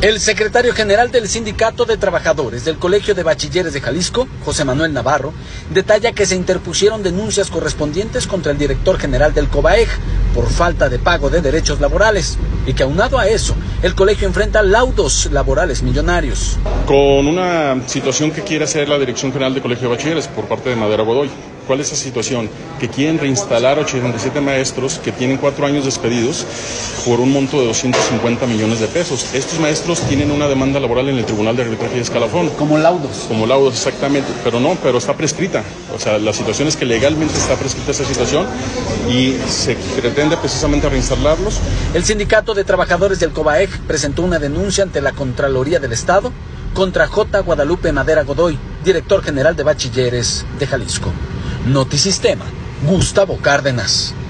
El secretario general del Sindicato de Trabajadores del Colegio de Bachilleres de Jalisco, José Manuel Navarro, detalla que se interpusieron denuncias correspondientes contra el director general del COBAEG por falta de pago de derechos laborales y que aunado a eso, el colegio enfrenta laudos laborales millonarios. Con una situación que quiere hacer la Dirección General del Colegio de Bachilleres por parte de Madera Godoy. ¿Cuál es esa situación? Que quieren reinstalar 87 maestros que tienen 4 años despedidos por un monto de 250 millones de pesos. Estos maestros tienen una demanda laboral en el Tribunal de Arbitraje y Escalafón. Como laudos. Como laudos, exactamente. Pero está prescrita. O sea, la situación es que legalmente está prescrita esa situación y se pretende precisamente reinstalarlos. El Sindicato de Trabajadores del COBAEG presentó una denuncia ante la Contraloría del Estado contra J. Guadalupe Madera Godoy, director general de Bachilleres de Jalisco. Notisistema, Gustavo Cárdenas.